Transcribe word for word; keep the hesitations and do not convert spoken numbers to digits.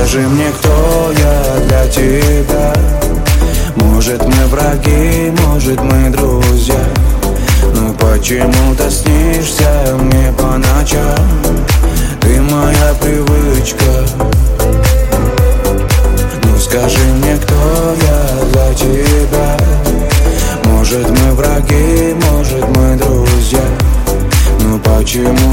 скажи мне, кто я для тебя. Может, мы враги, может, мы друзья, но почему-то снишься мне по ночам. Ты моя привычка. Ну скажи мне, кто я для тебя. Может, мы враги, может, мы друзья, но почему